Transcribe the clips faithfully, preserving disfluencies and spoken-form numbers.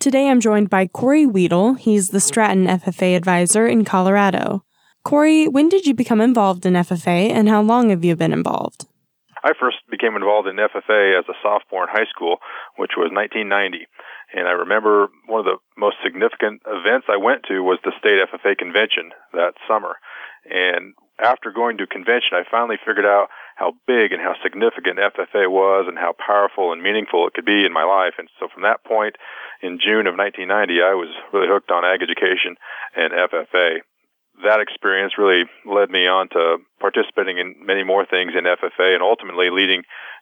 Today I'm joined by Corey Weedle. He's the Stratton F F A advisor in Colorado. Corey, when did you become involved in F F A, and how long have you been involved? I first became involved in F F A as a sophomore in high school, which was nineteen ninety. And I remember one of the most significant events I went to was the state F F A convention that summer. And after going to a convention, I finally figured out how big and how significant F F A was and how powerful and meaningful it could be in my life. And so from that point, in June of nineteen ninety, I was really hooked on ag education and F F A. That experience really led me on to participating in many more things in F F A and ultimately leading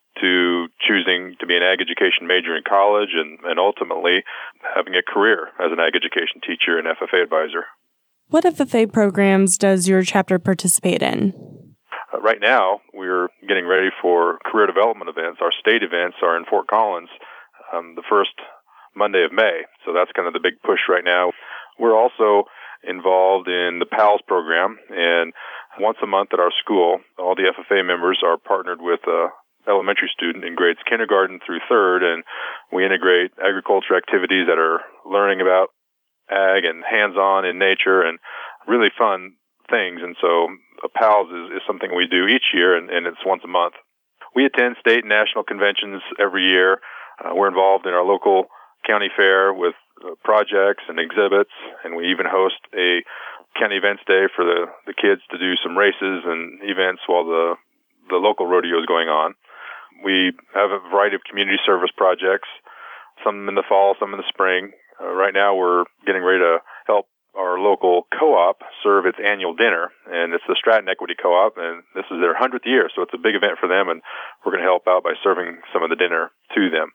to choosing to be an ag education major in college and, and ultimately having a career as an ag education teacher and F F A advisor. What F F A programs does your chapter participate in? Uh, right now, we're getting ready for career development events. Our state events are in Fort Collins um, the first Monday of May, so that's kind of the big push right now. We're also involved in the PALS program, and once a month at our school, all the F F A members are partnered with a elementary student in grades kindergarten through third, and we integrate agriculture activities that are learning about ag and hands-on in nature and really fun things. And so a PALS is, is something we do each year, and, and it's once a month. We attend state and national conventions every year. Uh, we're involved in our local county fair with uh, projects and exhibits, and we even host a county events day for the, the kids to do some races and events while the, the local rodeo is going on. We have a variety of community service projects, some in the fall, some in the spring. Uh, right now we're getting ready to help our local co-op serve its annual dinner, and it's the Stratton Equity Co-op, and this is their hundredth year, so it's a big event for them, and we're going to help out by serving some of the dinner to them.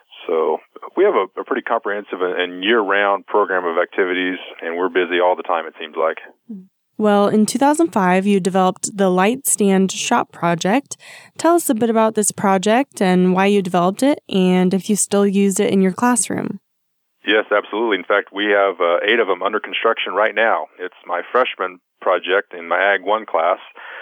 So we have a, a pretty comprehensive and year-round program of activities, and we're busy all the time, it seems like. Well, in two thousand five, you developed the Light Stand Shop Project. Tell us a bit about this project and why you developed it, and if you still use it in your classroom. Yes, absolutely. In fact, we have uh, eight of them under construction right now. It's my freshman project in my Ag one class,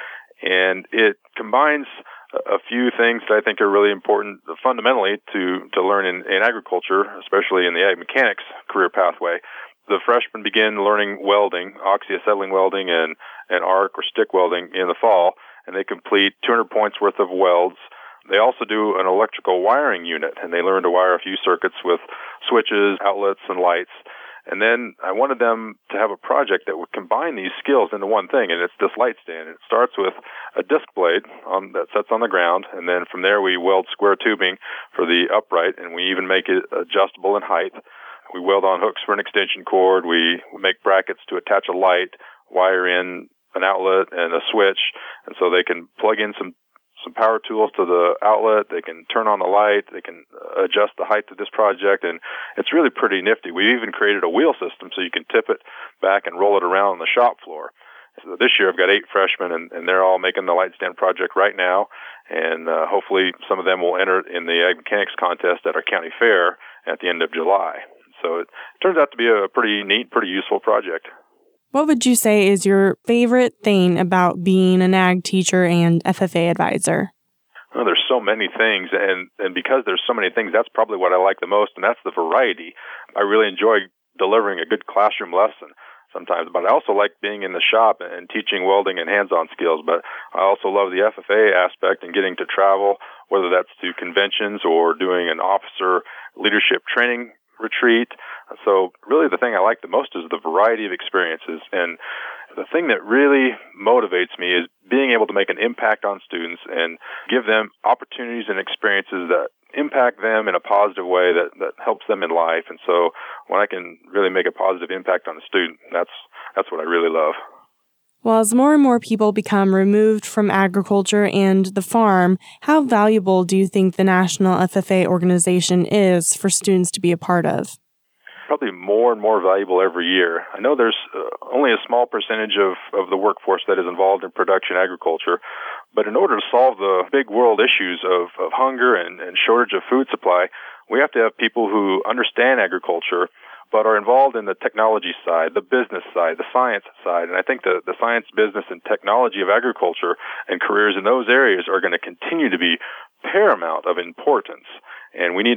and it combines a few things that I think are really important fundamentally to, to learn in, in agriculture, especially in the ag mechanics career pathway. The freshmen begin learning welding, oxyacetylene welding and, and arc or stick welding in the fall, and they complete two hundred points worth of welds. They also do an electrical wiring unit, and they learn to wire a few circuits with switches, outlets, and lights. And then I wanted them to have a project that would combine these skills into one thing, and it's this light stand. It starts with a disc blade on, that sits on the ground, and then from there we weld square tubing for the upright, and we even make it adjustable in height. We weld on hooks for an extension cord. We make brackets to attach a light, wire in an outlet and a switch, and so they can plug in some some power tools to the outlet. They can turn on the light. They can adjust the height of this project, and it's really pretty nifty. We even created a wheel system so you can tip it back and roll it around on the shop floor. So this year I've got eight freshmen, and, and they're all making the light stand project right now, and uh, hopefully some of them will enter in the Ag Mechanics contest at our county fair at the end of July. So it turns out to be a pretty neat, pretty useful project. What would you say is your favorite thing about being an ag teacher and F F A advisor? Well, there's so many things, and, and because there's so many things, that's probably what I like the most, and that's the variety. I really enjoy delivering a good classroom lesson sometimes, but I also like being in the shop and teaching welding and hands-on skills, but I also love the F F A aspect and getting to travel, whether that's to conventions or doing an officer leadership training retreat. So really the thing I like the most is the variety of experiences. And the thing that really motivates me is being able to make an impact on students and give them opportunities and experiences that impact them in a positive way that, that helps them in life. And so when I can really make a positive impact on a student, that's that's what I really love. Well, as more and more people become removed from agriculture and the farm, how valuable do you think the National F F A organization is for students to be a part of? Probably more and more valuable every year. I know there's uh, only a small percentage of, of the workforce that is involved in production agriculture, but in order to solve the big world issues of, of hunger and, and shortage of food supply, we have to have people who understand agriculture but are involved in the technology side, the business side, the science side. And I think the, the science, business, and technology of agriculture and careers in those areas are going to continue to be paramount of importance. And we need to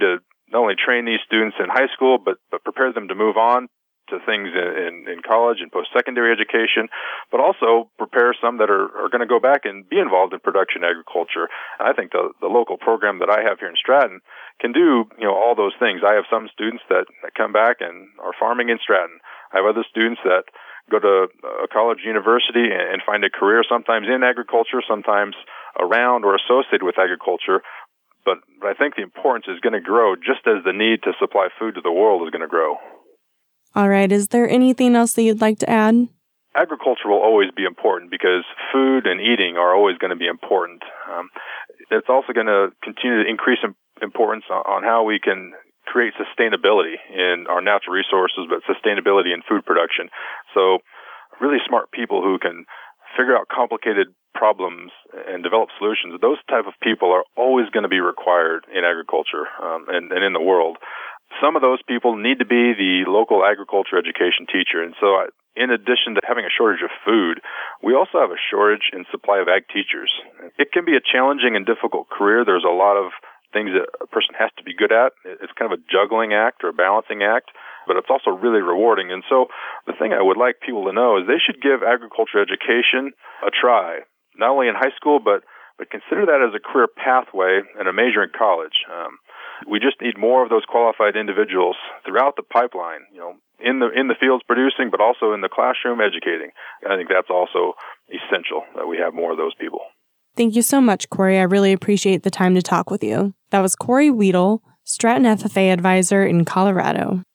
not only train these students in high school, but, but prepare them to move on to things in, in, in college and post-secondary education, but also prepare some that are, are going to go back and be involved in production agriculture. And I think the, the local program that I have here in Stratton can do, you know, all those things. I have some students that, that come back and are farming in Stratton. I have other students that go to a college, university, and, and find a career sometimes in agriculture, sometimes around or associated with agriculture. But, but I think the importance is going to grow just as the need to supply food to the world is going to grow. All right. Is there anything else that you'd like to add? Agriculture will always be important because food and eating are always going to be important. Um, it's also going to continue to increase in importance on, on how we can create sustainability in our natural resources, but sustainability in food production. So really smart people who can figure out complicated problems and develop solutions, those type of people are always going to be required in agriculture um, and, and in the world. Some of those people need to be the local agriculture education teacher. And so I, in addition to having a shortage of food, we also have a shortage in supply of ag teachers. It can be a challenging and difficult career. There's a lot of things that a person has to be good at. It's kind of a juggling act or a balancing act, but it's also really rewarding. And so the thing I would like people to know is they should give agriculture education a try, not only in high school, but, but consider that as a career pathway and a major in college. Um, we just need more of those qualified individuals throughout the pipeline, you know, in the in the fields producing, but also in the classroom educating. I think that's also essential that we have more of those people. Thank you so much, Corey. I really appreciate the time to talk with you. That was Corey Weedle, Stratton F F A advisor in Colorado.